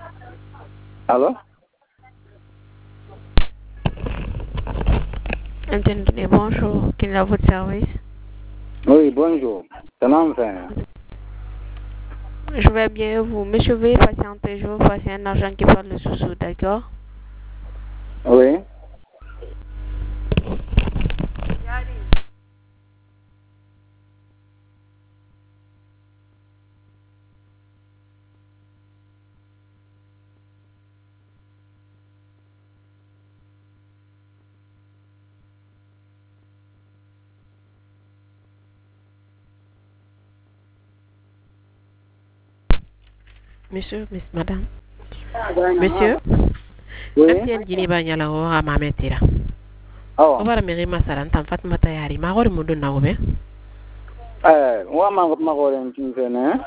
Allô? Attendez, bonjour. Quel est votre service? Oui, bonjour. Salam, frère. Je vais bien, vous. Monsieur, veuillez patienter. Je vais vous passer un agent qui parle de sous-sous, d'accord? Oui. Monsieur, madame. Monsieur? Oui. Merci en Guinée Banyala o à ma métira. Oh. O bara meri masaran tam Fatma Tayari. Ma gori mudu na ube. Wa ma goren tinsene.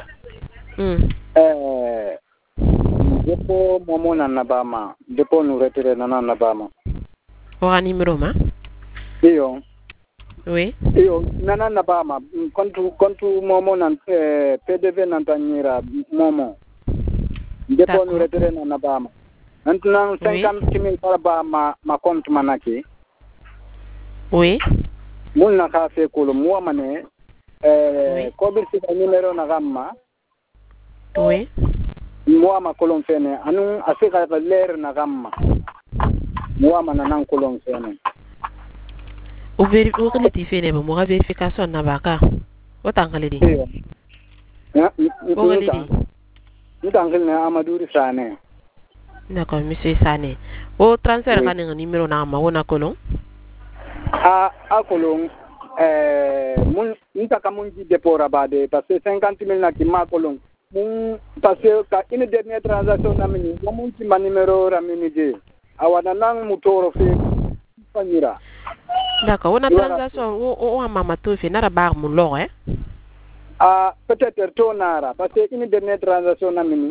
Depo momo na nabama. Depo nu retire na nabama. O numéro ma? Iyo. Oui. Iyo, nana nabama. Kontu momo na PDV na tanyira momo. Depo nu retire na nabama. Maintenant 50,000 par ma compte manaki. Oui. Mun na ka fe kolo mo mane ko bir si numéro na gamma. Oui. Mo ma kolon fene anu asika leer na gamma. Mo ma nan kolon fene. O relati fene mo ga verification na baka. O tangale di. O relati. Ntangale na Amadou Sane. D'accord, monsieur Sane. O transfert ka nga numéro na ma wona kolon. A kolon mun ntaka mun di dépôt rabade parce que 50,000 na ki ma kolon. Mun parce que une dernière transaction na mini mun ti ma numéro ramini je. Awana nang mutoro fe panira. D'accord, on a transaction o mama to fe na ba mu lo peut-être tonara parce que une dernière transaction na mini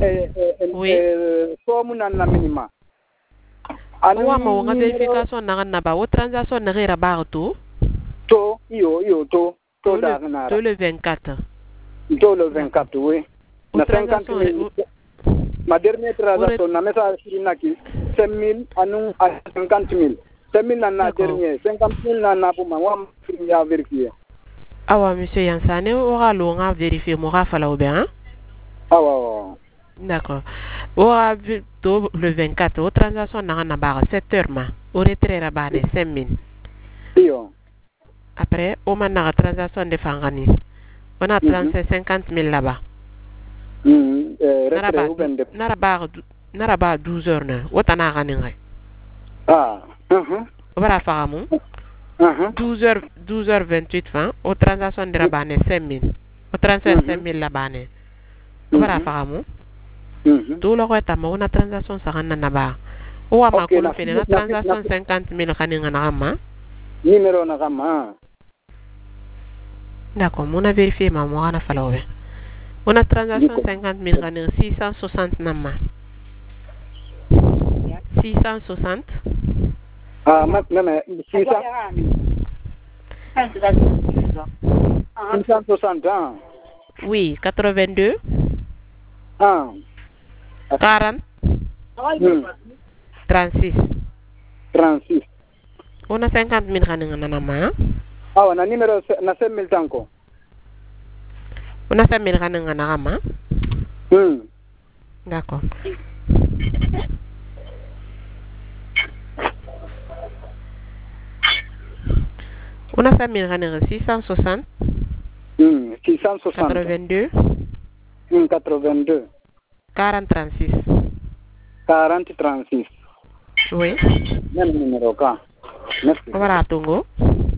somu na minima. Anu wa nga verification na ba o transaction na rera ba to iyo to da na to le 24. To le 24 oui. Na 50,000 ma dernière transaction na message naki 5,000 anu 50,000. 5,000 na dernier 50,000 na pour moi ya vérifier. Awa monsieur Yansane o ga lo nga vérifier mo ga fala o bien. Awa. D'accord. O a to le 24 o transaction na ba 7h ma o retraire ba ne 5,000. Iyo. Après o man na transaction de fangani. On a transféré 50,000 là-bas. Nara ba 12h na o tana ga ngai. O bara fagamu. 12h28 fin o transaction de rabane 5,000. O transfert 5,000 là-bas ne. O bara fagamu. To lo ko tama una transaction sa kana na ba. O wa ma ko fene na transaction 50,000 kaninga na ma. Numéro na kama. D'accord, on a vérifié ma moi na fala obe. On a transaction 50,000 kaninga 660 na ma. 660. Même 660 hein? Oui, 82. 40. 36. 36. On a 50,000 kaninga na ma. Na numéro na 5,000 tanko. On a 5,000 kaninga na ma. D'accord. On a 5,000 kaninga 660. 660. 82. 82. 40 36. 40 36. Oui. Même numéro ka. Merci. Voilà, Tongo.